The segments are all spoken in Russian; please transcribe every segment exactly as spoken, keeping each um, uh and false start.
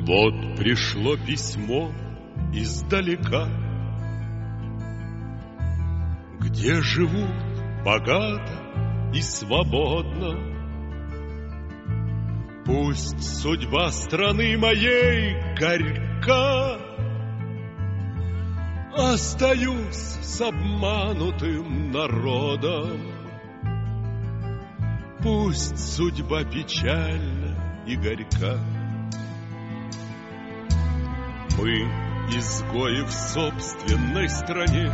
Вот пришло письмо издалека, где живут богато и свободно. Пусть судьба страны моей горька, остаюсь с обманутым народом. Пусть судьба печальна и горька. Мы изгои в собственной стране,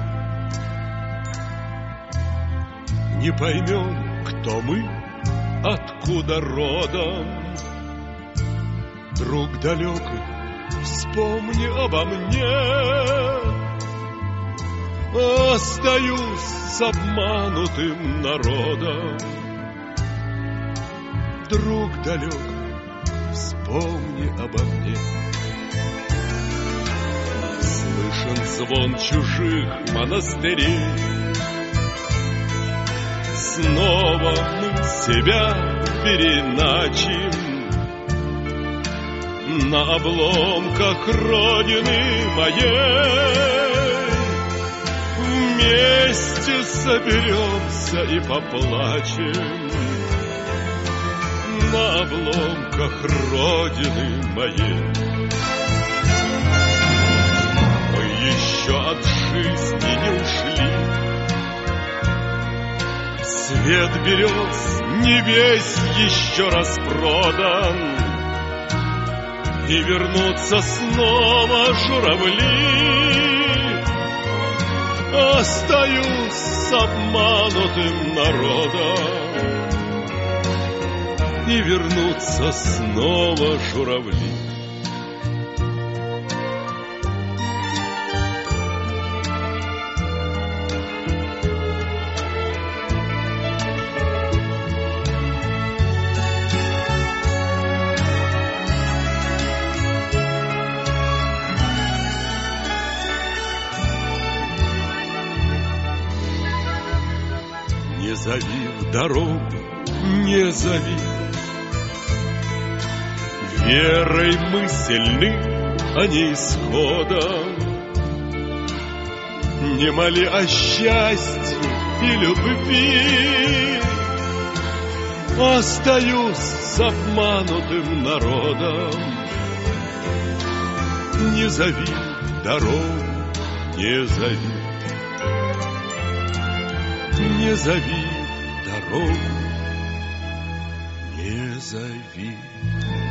не поймем, кто мы, откуда родом. Друг далекий, вспомни обо мне. Остаюсь с обманутым народом. Друг далекий, вспомни обо мне. Слышен звон чужих монастырей. Снова мы себя переначим на обломках родины моей. Вместе соберемся и поплачем на обломках родины моей. Мы еще от жизни не ушли. Свет берез не весь еще распродан, и вернутся снова журавли. Остаюсь с обманутым народом, и вернутся снова журавли. Не зови в дорогу, не зови. Верой мы сильны, а не исходом. Не моли о счастье и любви. Остаюсь с обманутым народом. Не зови в дорогу, не зови. Не зови дорогу, не зови.